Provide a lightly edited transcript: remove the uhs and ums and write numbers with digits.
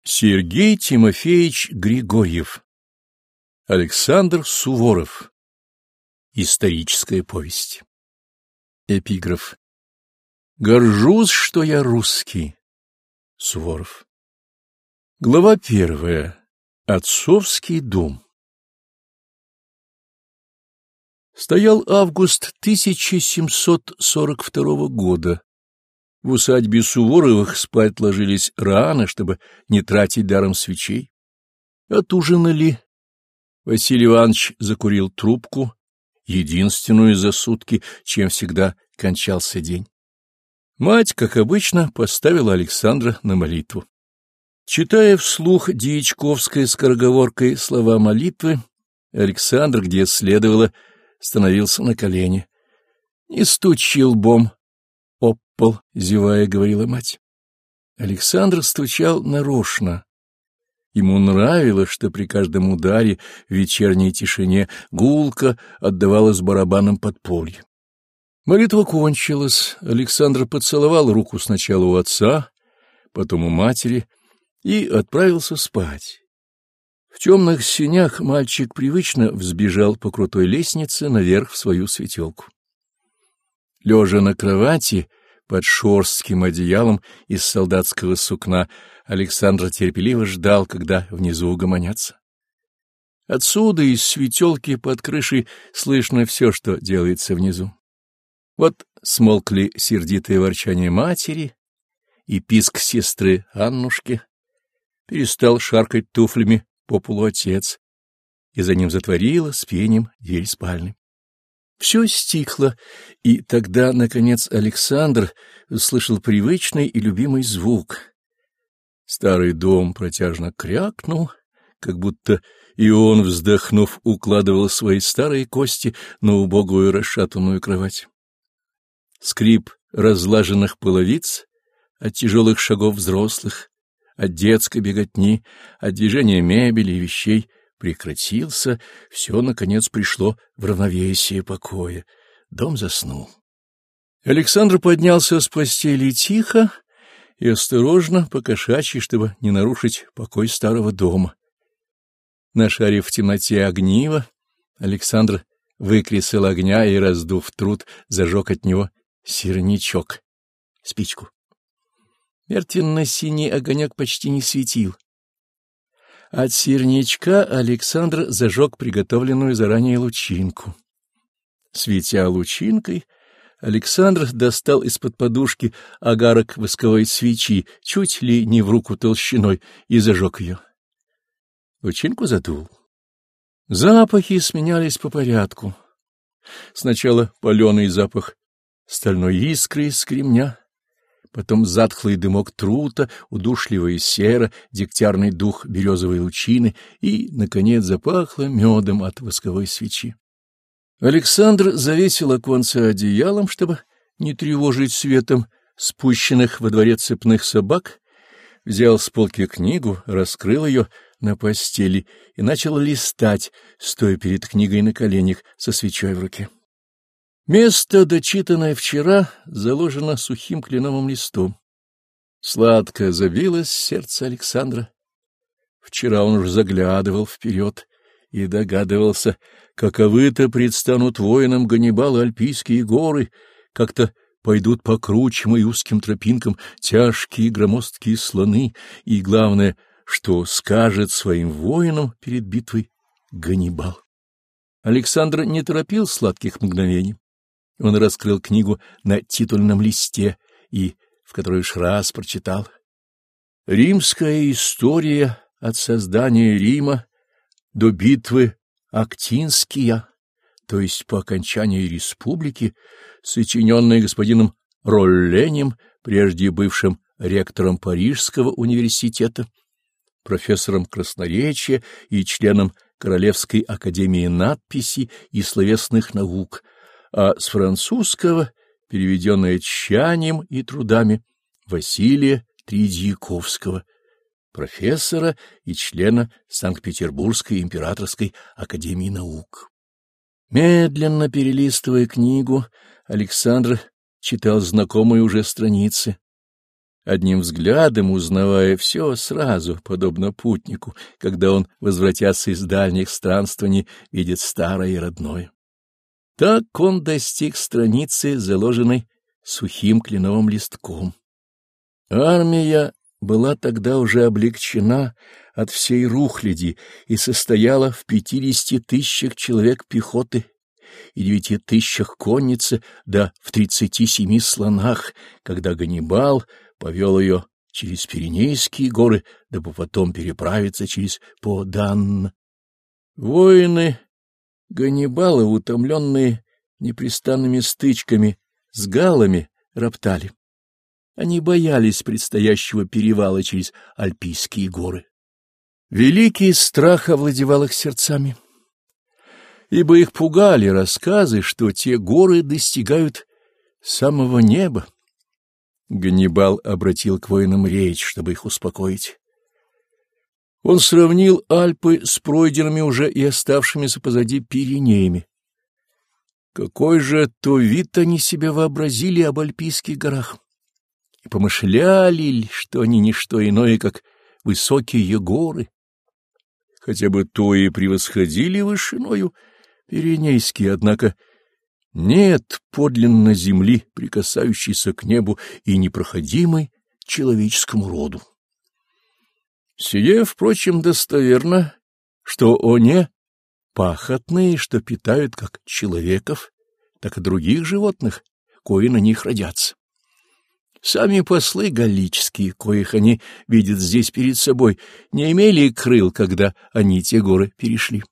Сергей Тимофеевич Григорьев. Александр Суворов. Историческая повесть. Эпиграф. Горжусь, что я русский. Суворов. Глава 1. Отцовский дом. Стоял август 1742 года. В усадьбе Суворовых спать ложились рано, чтобы не тратить даром свечей. Отужинали. Василий Иванович закурил трубку, единственную за сутки, чем всегда кончался день. Мать, как обычно, поставила Александра на молитву. Читая вслух дьячковской скороговоркой слова молитвы, Александр, где следовало, становился на колени. Не стучи лбом об пол, зевая, говорила мать. Александр стучал нарочно. Ему нравилось, что при каждом ударе в вечерней тишине гулко отдавалось барабаном подполье. Молитва кончилась. Александр поцеловал руку сначала у отца, потом у матери и отправился спать. В темных сенях мальчик привычно взбежал по крутой лестнице наверх в свою светелку. Лежа на кровати под шерстким одеялом из солдатского сукна, Александр терпеливо ждал, когда внизу угомонятся. Отсюда, из светелки под крышей, слышно все, что делается внизу. Вот смолкли сердитое ворчание матери и писк сестры Аннушки, перестал шаркать туфлями по полу отец, и за ним затворила с пением дверь спальни. Все стихло, и тогда, наконец, Александр услышал привычный и любимый звук. Старый дом протяжно крякнул, как будто и он, вздохнув, укладывал свои старые кости на убогую расшатанную кровать. Скрип разлаженных половиц от тяжелых шагов взрослых, от детской беготни, от движения мебели и вещей прекратился, все, наконец, пришло в равновесие покоя. Дом заснул. Александр поднялся с постели тихо и осторожно, по-кошачьи, чтобы не нарушить покой старого дома. Нашарив в темноте огниво, Александр выкресал огня и, раздув труд, зажег от него сирнячок, спичку. Мертвенно-синий огонек почти не светил. От сирнячка Александр зажег приготовленную заранее лучинку. Светя лучинкой, Александр достал из-под подушки огарок восковой свечи, чуть ли не в руку толщиной, и зажег ее. Лучинку задул. Запахи сменялись по порядку. Сначала паленый запах стальной искры из кремня, потом затхлый дымок трута, удушливая сера, дегтярный дух березовой лучины и, наконец, запахло медом от восковой свечи. Александр завесил оконце одеялом, чтобы не тревожить светом спущенных во дворе цепных собак, взял с полки книгу, раскрыл ее на постели и начал листать, стоя перед книгой на коленях со свечой в руке. Место, дочитанное вчера, заложено сухим кленовым листом. Сладко забилось сердце Александра. Вчера он уже заглядывал вперед и догадывался, каковы-то предстанут воинам Ганнибала Альпийские горы, как-то пойдут по кручам и узким тропинкам тяжкие громоздкие слоны, и, главное, что скажет своим воинам перед битвой Ганнибал. Александр не торопил сладких мгновений. Он раскрыл книгу на титульном листе и в которой уж раз прочитал. Римская история от создания Рима до битвы Актинския, то есть по окончании республики, сочиненная господином Ролленем, прежде бывшим ректором Парижского университета, профессором красноречия и членом Королевской академии надписей и словесных наук, а с французского переведенное тщанием и трудами Василия Тредьяковского, профессора и члена Санкт-Петербургской императорской академии наук. Медленно перелистывая книгу, Александр читал знакомые уже страницы. одним взглядом узнавая все сразу, подобно путнику, когда он, возвратясь из дальних странствований, видит старое и родное. Так он достиг страницы, заложенной сухим кленовым листком. Армия была тогда уже облегчена от всей рухляди и состояла в 50 000 человек пехоты и 9 000 конницы, да в 37 слонах, когда Ганнибал повел ее через Пиренейские горы, дабы потом переправиться через По-Дан. Воины Ганнибала, утомленные непрестанными стычками с галлами, роптали. Они боялись предстоящего перевала через Альпийские горы. Великий страх овладевал их сердцами, ибо их пугали рассказы, что те горы достигают самого неба. Ганнибал обратил к воинам речь, чтобы их успокоить. Он сравнил Альпы с пройденными уже и оставшимися позади Пиренеями. Какой же то вид они себе вообразили об Альпийских горах! И помышляли ли, что они не что иное, как высокие горы, хотя бы то и превосходили вышиною Пиренейские, однако нет подлинно земли, прикасающейся к небу и непроходимой человеческому роду. Сие, впрочем, достоверно, что они пахотные, что питают как человеков, так и других животных, кои на них родятся. Сами послы галлические, коих они видят здесь перед собой, не имели крыл, когда они те горы перешли.